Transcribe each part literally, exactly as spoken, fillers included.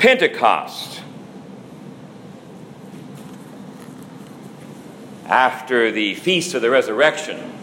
Pentecost. After the Feast of the Resurrection,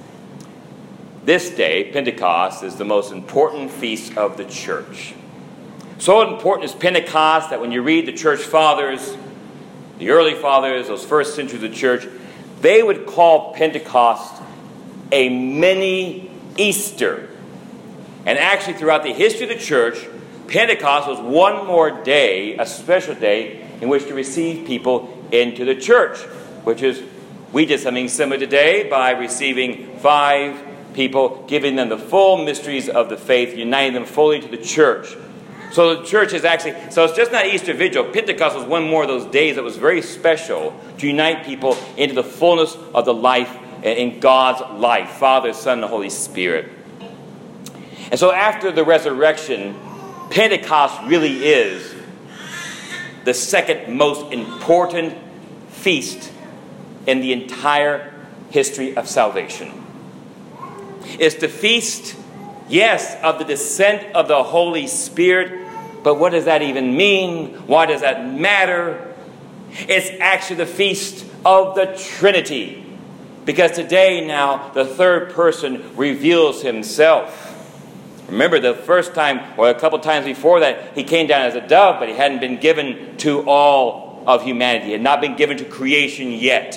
this day, Pentecost, is the most important feast of the church. So important is Pentecost that when you read the church fathers, the early fathers, those first centuries of the church, they would call Pentecost a mini Easter. And actually, throughout the history of the church, Pentecost was one more day, a special day, in which to receive people into the church, which is, we did something similar today by receiving five people, giving them the full mysteries of the faith, uniting them fully to the church. So the church is actually, so it's just not Easter Vigil. Pentecost was one more of those days that was very special to unite people into the fullness of the life in God's life, Father, Son, and Holy Spirit. And so after the resurrection, Pentecost really is the second most important feast in the entire history of salvation. It's the feast, yes, of the descent of the Holy Spirit, but what does that even mean? Why does that matter? It's actually the feast of the Trinity, because today now the third person reveals himself. Remember, the first time, or a couple times before that, he came down as a dove, but he hadn't been given to all of humanity. He had not been given to creation yet.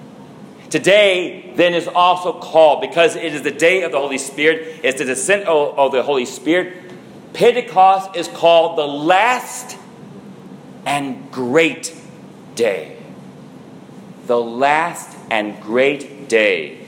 Today, then, is also called, because it is the day of the Holy Spirit, it's the descent of, of the Holy Spirit, Pentecost is called the last and great day. The last and great day.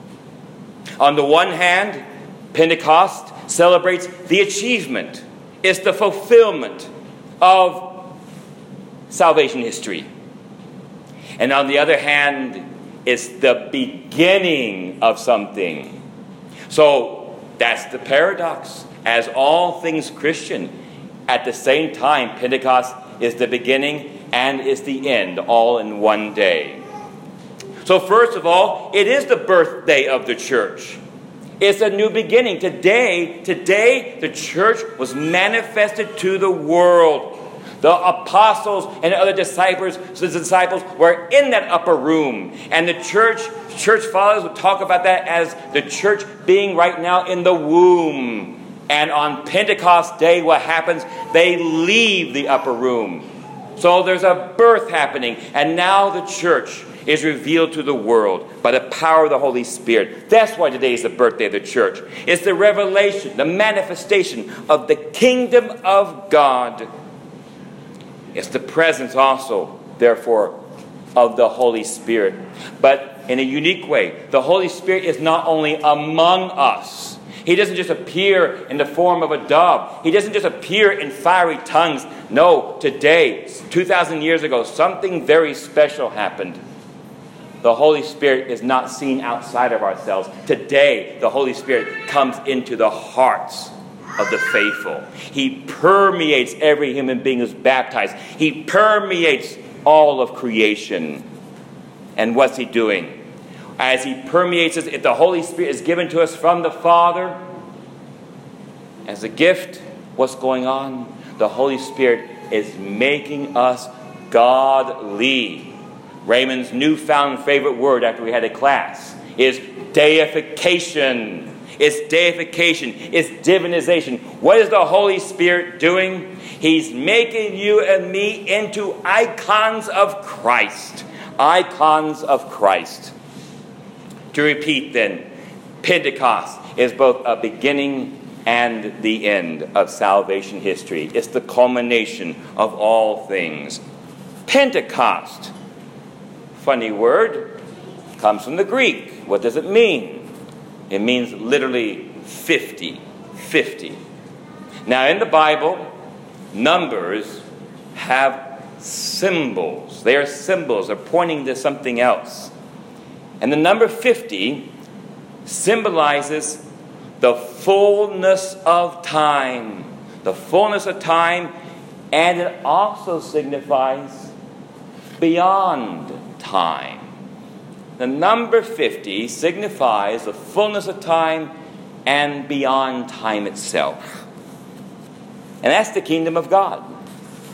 On the one hand, Pentecost celebrates the achievement. It's the fulfillment of salvation history. And on the other hand, it's the beginning of something. So that's the paradox. As all things Christian, at the same time, Pentecost is the beginning and is the end, all in one day. So first of all, it is the birthday of the church. It's a new beginning. Today, today, the church was manifested to the world. The apostles and other disciples, the disciples were in that upper room. And the church, church fathers would talk about that as the church being right now in the womb. And on Pentecost Day, what happens? They leave the upper room. So there's a birth happening. And now the church is revealed to the world by the power of the Holy Spirit. That's why today is the birthday of the church. It's the revelation, the manifestation of the kingdom of God. It's the presence also, therefore, of the Holy Spirit. But in a unique way, the Holy Spirit is not only among us. He doesn't just appear in the form of a dove. He doesn't just appear in fiery tongues. No, today, two thousand years ago, something very special happened. The Holy Spirit is not seen outside of ourselves. Today, the Holy Spirit comes into the hearts of the faithful. He permeates every human being who's baptized. He permeates all of creation. And what's he doing? As he permeates us, if the Holy Spirit is given to us from the Father as a gift, what's going on? The Holy Spirit is making us godly. Raymond's newfound favorite word after we had a class is deification. It's deification. It's divinization. What is the Holy Spirit doing? He's making you and me into icons of Christ. Icons of Christ. To repeat then, Pentecost is both a beginning and the end of salvation history. It's the culmination of all things. Pentecost, funny word, comes from the Greek. What does it mean? It means literally fifty. fifty. Now in the Bible, numbers have symbols. They are symbols. They're pointing to something else. And the number fifty symbolizes the fullness of time. The fullness of time, and it also signifies beyond time. The number fifty signifies the fullness of time and beyond time itself. And that's the kingdom of God.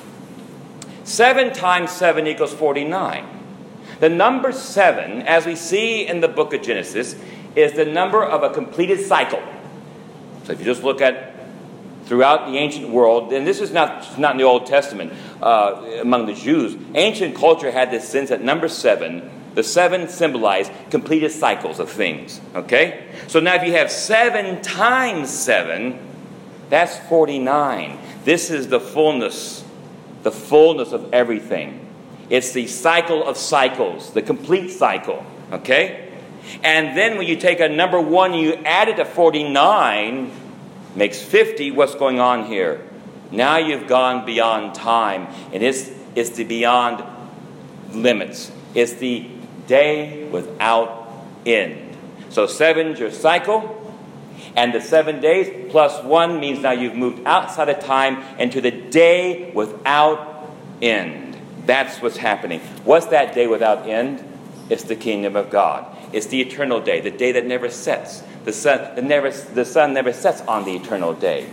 seven times seven equals forty-nine. The number seven, as we see in the book of Genesis, is the number of a completed cycle. So if you just look at throughout the ancient world, and this is not, not in the Old Testament, uh, among the Jews, ancient culture had this sense that number seven, the seven symbolized completed cycles of things. Okay? So now if you have seven times seven, that's forty-nine. This is the fullness, the fullness of everything. It's the cycle of cycles, the complete cycle. Okay? And then when you take a number one and you add it to forty-nine, makes fifty. What's going on here? Now you've gone beyond time, and it's, it's the beyond limits. It's the day without end. So seven's your cycle, and the seven days plus one means now you've moved outside of time into the day without end. That's what's happening. What's that day without end? It's the kingdom of God. It's the eternal day, the day that never sets. The sun, the, never, the sun never sets on the eternal day.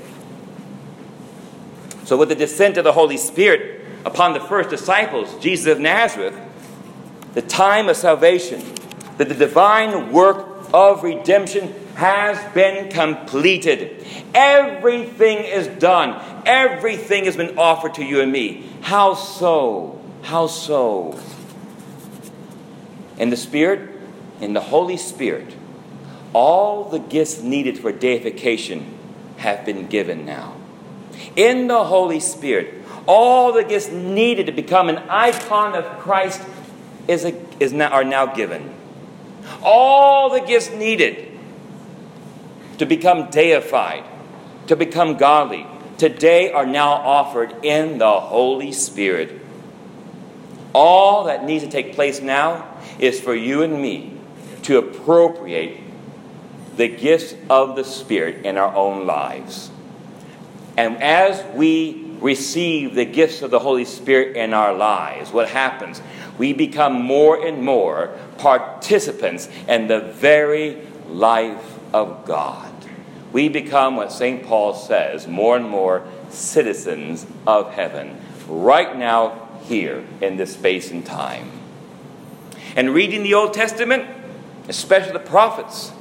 So with the descent of the Holy Spirit upon the first disciples, Jesus of Nazareth, the time of salvation, that the divine work of redemption has been completed. Everything is done. Everything has been offered to you and me. How so? How so? In the Spirit, in the Holy Spirit, all the gifts needed for deification have been given now. In the Holy Spirit, all the gifts needed to become an icon of Christ is a, is now, are now given. All the gifts needed to become deified, to become godly, today are now offered in the Holy Spirit. All that needs to take place now is for you and me to appropriate the gifts of the Spirit in our own lives. And as we receive the gifts of the Holy Spirit in our lives, what happens? We become more and more participants in the very life of God. We become what Saint Paul says, more and more citizens of heaven, right now, here, in this space and time. And reading the Old Testament, especially the prophets,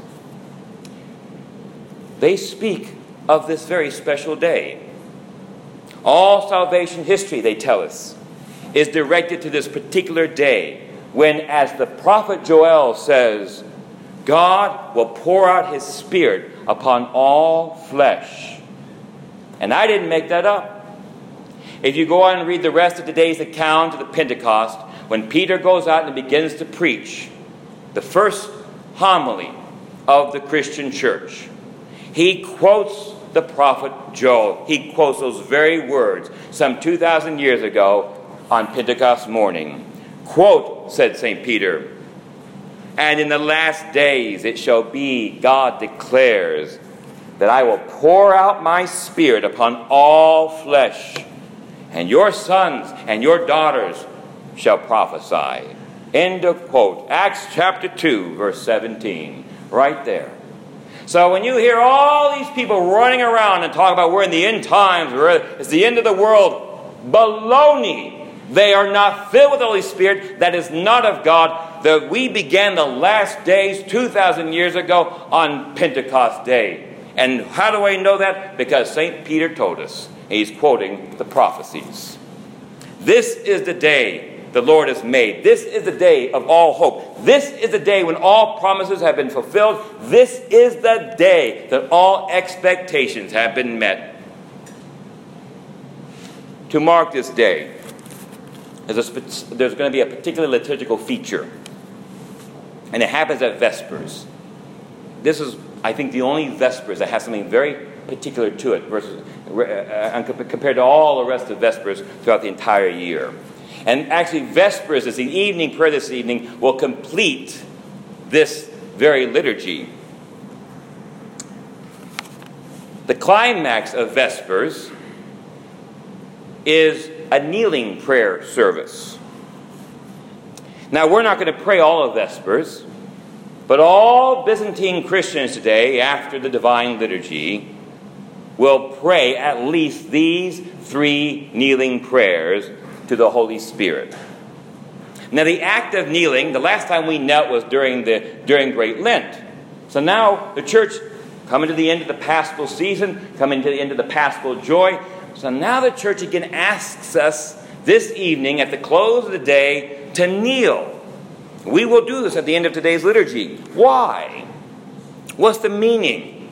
they speak of this very special day. All salvation history, they tell us, is directed to this particular day when, as the prophet Joel says, God will pour out his Spirit upon all flesh. And I didn't make that up. If you go on and read the rest of today's account of the Pentecost, when Peter goes out and begins to preach the first homily of the Christian church, he quotes the prophet Joel. He quotes those very words some two thousand years ago on Pentecost morning. Quote, said Saint Peter, "And in the last days it shall be, God declares, that I will pour out my Spirit upon all flesh, and your sons and your daughters shall prophesy." End of quote. Acts chapter two, verse seventeen. Right there. So when you hear all these people running around and talk about we're in the end times, or it's the end of the world, baloney. They are not filled with the Holy Spirit. That is not of God. That we began the last days two thousand years ago on Pentecost Day. And how do I know that? Because Saint Peter told us. He's quoting the prophecies. This is the day the Lord has made. This is the day of all hope. This is the day when all promises have been fulfilled. This is the day that all expectations have been met. To mark this day, there's, a, there's going to be a particular liturgical feature. And it happens at Vespers. This is, I think, the only Vespers that has something very particular to it versus, uh, compared to all the rest of Vespers throughout the entire year. And actually, Vespers, as the evening prayer this evening, will complete this very liturgy. The climax of Vespers is a kneeling prayer service. Now, we're not going to pray all of Vespers, but all Byzantine Christians today, after the Divine Liturgy, will pray at least these three kneeling prayers to the Holy Spirit. Now the act of kneeling, the last time we knelt was during, the, during Great Lent. So now the church, coming to the end of the Paschal season, coming to the end of the Paschal joy, so now the church again asks us this evening at the close of the day to kneel. We will do this at the end of today's liturgy. Why? What's the meaning?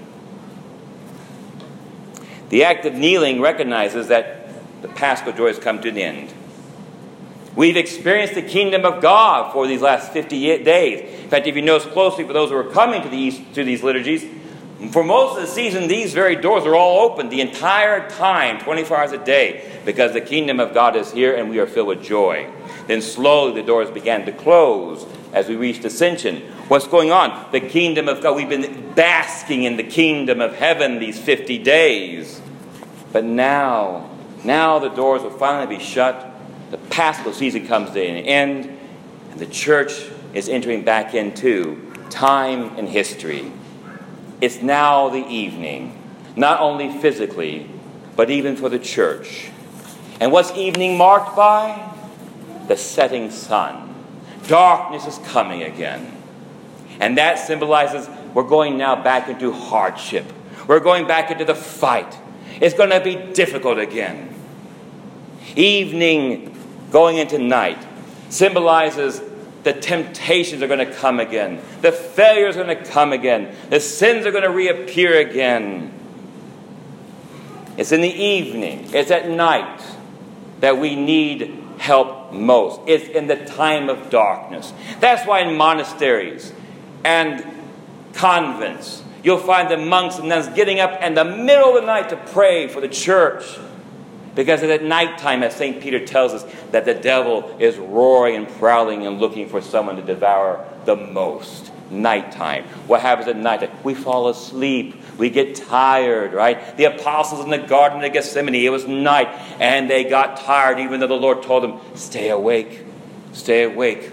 The act of kneeling recognizes that the Paschal joy has come to an end. We've experienced the kingdom of God for these last fifty days. In fact, if you notice closely, for those who are coming to, these, to these liturgies, for most of the season, these very doors are all open the entire time, twenty-four hours a day, because the kingdom of God is here and we are filled with joy. Then slowly the doors began to close as we reached Ascension. What's going on? The kingdom of God. We've been basking in the kingdom of heaven these fifty days. But now, now the doors will finally be shut. The Paschal season comes to an end, and the church is entering back into time and history. It's now the evening, not only physically, but even for the church. And what's evening marked by? The setting sun. Darkness is coming again. And that symbolizes we're going now back into hardship. We're going back into the fight. It's going to be difficult again. Evening going into night symbolizes the temptations are going to come again. The failures are going to come again. The sins are going to reappear again. It's in the evening. It's at night that we need help most. It's in the time of darkness. That's why in monasteries and convents, you'll find the monks and nuns getting up in the middle of the night to pray for the church. Because it's at nighttime, as Saint Peter tells us, that the devil is roaring and prowling and looking for someone to devour the most. Nighttime. What happens at nighttime? We fall asleep. We get tired, right? The apostles in the Garden of Gethsemane, it was night, and they got tired, even though the Lord told them, stay awake. Stay awake.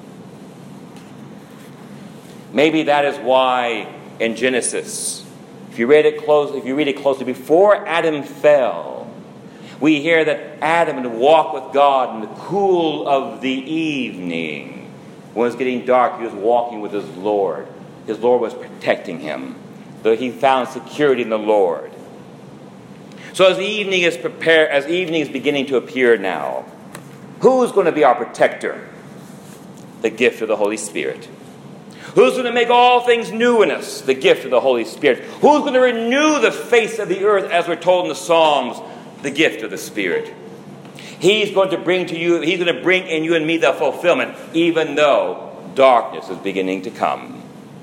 Maybe that is why in Genesis, if you read it close, if you read it closely, before Adam fell, we hear that Adam would walk with God in the cool of the evening. When it was getting dark, he was walking with his Lord. His Lord was protecting him. So he found security in the Lord. So as the evening is prepared, as evening is beginning to appear now, who's going to be our protector? The gift of the Holy Spirit. Who's going to make all things new in us? The gift of the Holy Spirit. Who's going to renew the face of the earth, as we're told in the Psalms? The gift of the Spirit. He's going to bring to you, he's going to bring in you and me the fulfillment, even though darkness is beginning to come.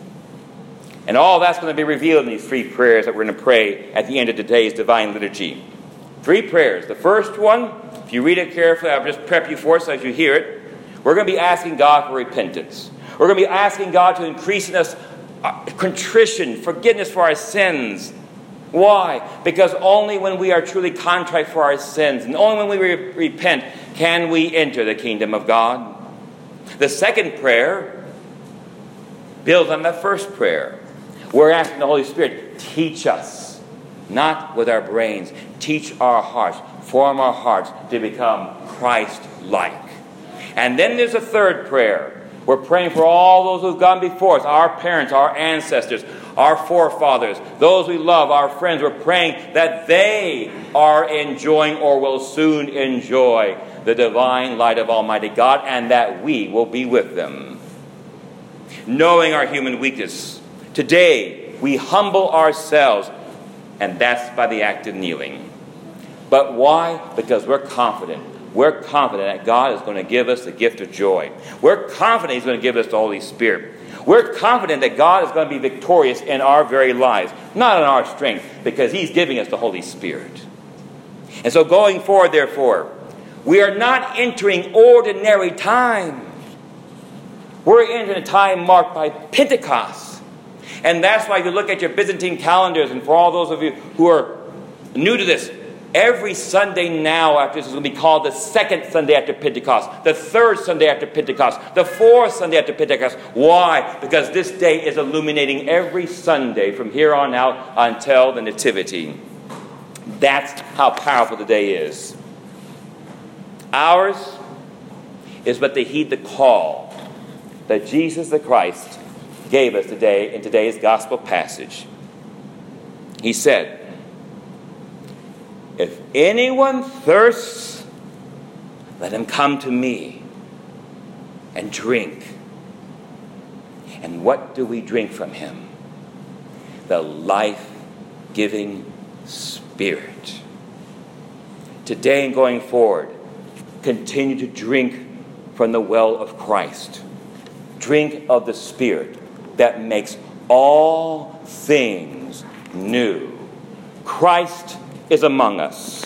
And all that's going to be revealed in these three prayers that we're going to pray at the end of today's Divine Liturgy. Three prayers. The first one, if you read it carefully, I'll just prep you for it so as you hear it. We're going to be asking God for repentance. We're going to be asking God to increase in us contrition, forgiveness for our sins. Why? Because only when we are truly contrite for our sins, and only when we re- repent, can we enter the kingdom of God. The second prayer builds on that first prayer. We're asking the Holy Spirit, teach us, not with our brains, teach our hearts, form our hearts to become Christ-like. And then there's a third prayer. We're praying for all those who've gone before us, our parents, our ancestors, our forefathers, those we love, our friends. We're praying that they are enjoying or will soon enjoy the divine light of Almighty God, and that we will be with them. Knowing our human weakness, today we humble ourselves, and that's by the act of kneeling. But why? Because we're confident. We're confident that God is going to give us the gift of joy. We're confident He's going to give us the Holy Spirit. We're confident that God is going to be victorious in our very lives, not in our strength, because He's giving us the Holy Spirit. And so going forward, therefore, we are not entering ordinary time. We're entering a time marked by Pentecost. And that's why if you look at your Byzantine calendars, and for all those of you who are new to this, every Sunday now after this is going to be called the second Sunday after Pentecost, the third Sunday after Pentecost, the fourth Sunday after Pentecost. Why? Because this day is illuminating every Sunday from here on out until the Nativity. That's how powerful the day is. Ours is but to heed the call that Jesus the Christ gave us today in today's gospel passage. He said, "If anyone thirsts, let him come to me and drink." And what do we drink from him? The life-giving Spirit. Today and going forward, continue to drink from the well of Christ. Drink of the Spirit that makes all things new. Christ is among us.